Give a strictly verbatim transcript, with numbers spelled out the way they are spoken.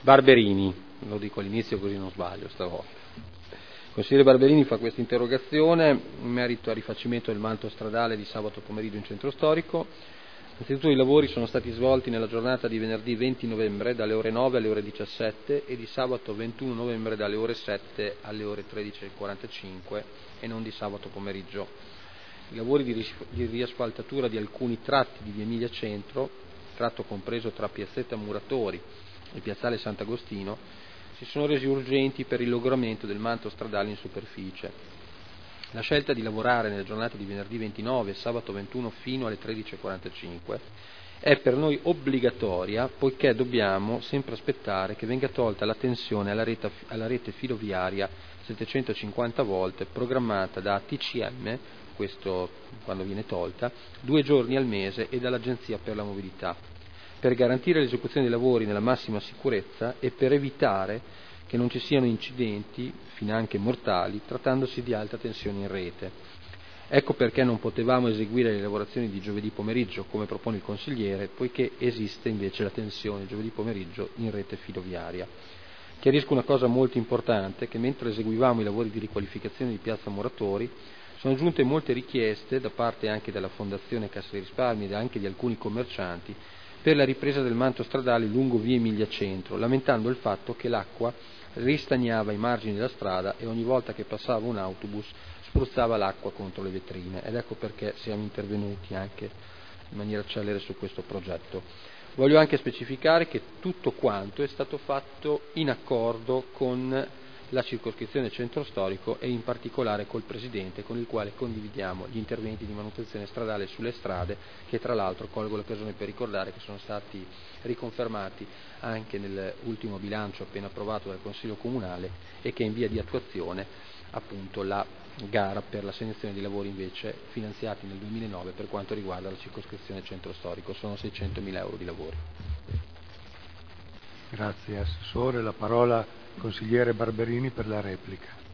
Barberini, lo dico all'inizio così non sbaglio stavolta. Il consigliere Barberini fa questa interrogazione in merito al rifacimento del manto stradale di sabato pomeriggio in centro storico. Innanzitutto i lavori sono stati svolti nella giornata di venerdì venti novembre dalle ore nove alle ore diciassette e di sabato ventuno novembre dalle ore sette alle ore tredici e quarantacinque e non di sabato pomeriggio. I lavori di, ris- di riasfaltatura di alcuni tratti di via Emilia Centro, tratto compreso tra Piazzetta Muratori e Piazzale Sant'Agostino, si sono resi urgenti per il logoramento del manto stradale in superficie. La scelta di lavorare nelle giornate di venerdì ventinove e sabato ventuno fino alle tredici e quarantacinque è per noi obbligatoria, poiché dobbiamo sempre aspettare che venga tolta la tensione alla rete, alla rete filoviaria settecentocinquanta volt programmata da A T C M, questo quando viene tolta, due giorni al mese e dall'Agenzia per la Mobilità, per garantire l'esecuzione dei lavori nella massima sicurezza e per evitare che non ci siano incidenti, finanche mortali, trattandosi di alta tensione in rete. Ecco perché non potevamo eseguire le lavorazioni di giovedì pomeriggio, come propone il consigliere, poiché esiste invece la tensione giovedì pomeriggio in rete filoviaria. Chiarisco una cosa molto importante, che mentre eseguivamo i lavori di riqualificazione di Piazza Muratori, sono giunte molte richieste, da parte anche della Fondazione Cassa dei Risparmi e anche di alcuni commercianti, per la ripresa del manto stradale lungo via Emilia Centro, lamentando il fatto che l'acqua ristagnava ai margini della strada e ogni volta che passava un autobus spruzzava l'acqua contro le vetrine, ed ecco perché siamo intervenuti anche in maniera celere su questo progetto. Voglio anche specificare che tutto quanto è stato fatto in accordo con la circoscrizione centro storico e in particolare col Presidente, con il quale condividiamo gli interventi di manutenzione stradale sulle strade, che tra l'altro colgo l'occasione per ricordare che sono stati riconfermati anche nell'ultimo bilancio appena approvato dal Consiglio Comunale e che è in via di attuazione appunto la gara per l'assegnazione di lavori invece finanziati nel duemilanove per quanto riguarda la circoscrizione centro storico, sono seicentomila euro di lavori. Grazie Assessore, la parola al consigliere Barberini per la replica.